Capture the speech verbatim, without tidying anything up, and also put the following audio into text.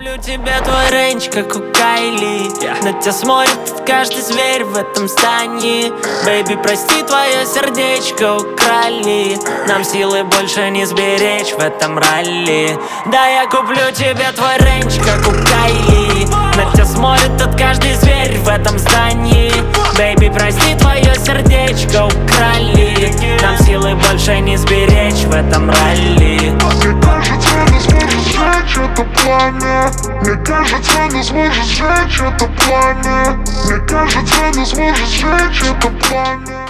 куплю тебе твой рейндж, как у Кайли. На тебя смотрит каждый зверь в этом здании. Бэйби, прости, твое сердечко украли. Нам силы больше не сберечь в этом ралли. Да, я куплю тебе твой рейндж, как у Кайли. На тебя смотрит тут каждый зверь в этом здании. Бэйби, прости, твое сердечко украли. Нам силы больше не сберечь в этом ралли. Это пламя. Мне кажется, не сможет сжечь это пламя. Мне кажется, не сможет сжечь это пламя.